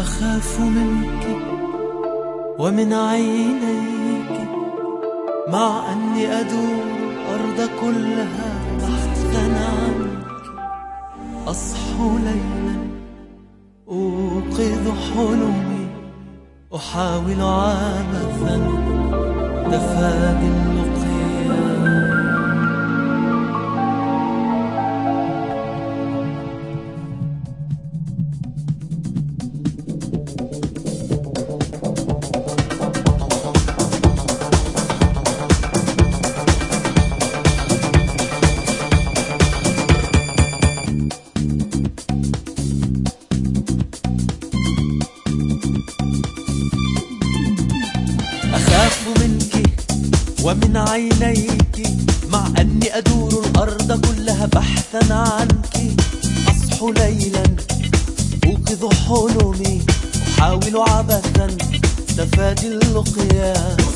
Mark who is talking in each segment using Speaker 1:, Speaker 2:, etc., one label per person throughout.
Speaker 1: أخاف منك ومن عينيك، مع أني أدور الأرض كلها بحثا عنك. أصحو ليلا أوقظ حلمي، أحاول عبثا تفادي اللقيا. أخاف منك ومن عينيك، مع أني أدور الأرض كلها بحثا عنك. أصحو ليلا أوقظ حلمي، أحاول عبثا تفادي اللقيا.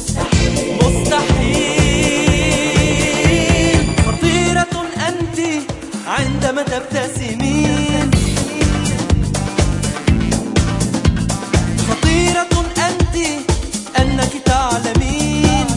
Speaker 1: مستحيل خطيرة أنت عندما تبتسمين، خطيرة أنت أنك تعلمين.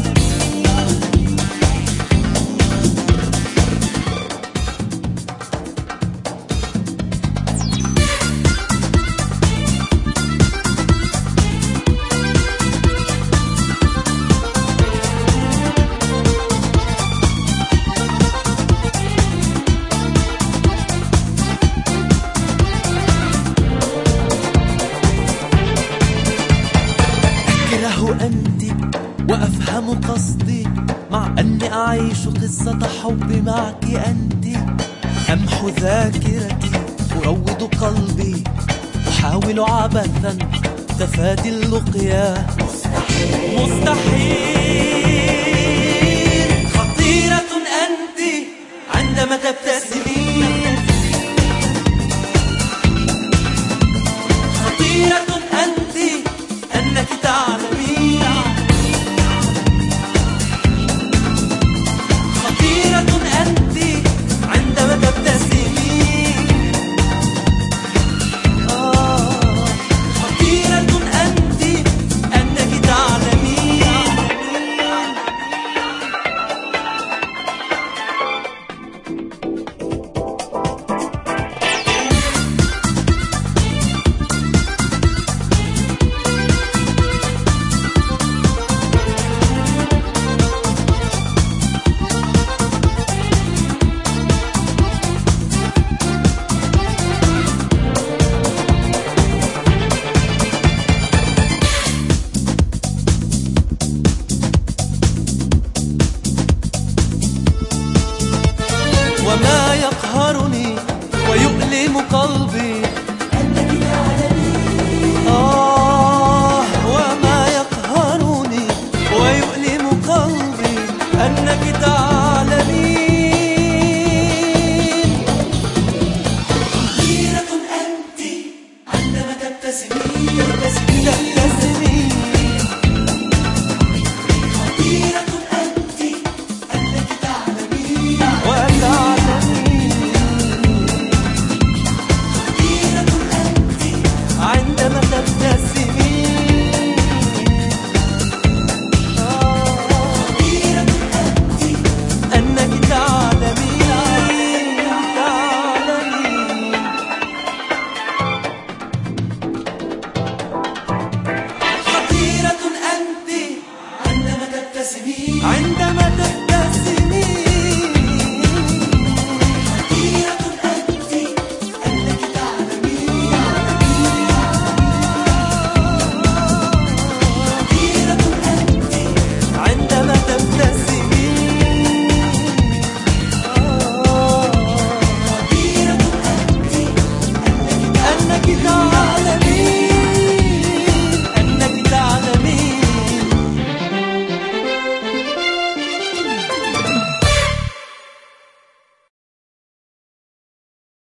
Speaker 1: أكره أنت وأفهم قصدي، مع أني أعيش قصة حب معك أنت. أمحو ذاكرتي أروض قلبي، أحاول عبثا تفادي اللقيا. مستحيل خطيرة أنت عندما تبتسمين،